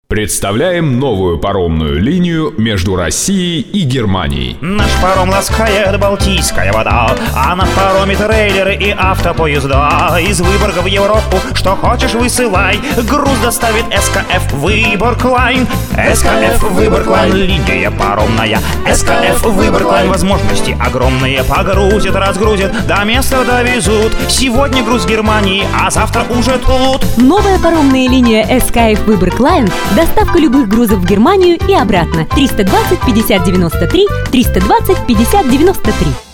Представляем новую паромную линию между Россией и Германией. Наш паром ласкает Балтийская вода, а на пароме трейлеры и автопоезда. Из Выборга в Европу, что хочешь высылай. Груз доставит СКФ Выборг-Лайн. СКФ Выборг-Лайн, линия паромная. СКФ Выборг-Лайн, возможности огромные. Погрузят, разгрузят, до места довезут. Сегодня груз Германии, а завтра уже тут. Новая паромная линия СКФ Выборг-Лайн. Доставка любых грузов в Германию и обратно. 320 50 93, 320 50 93.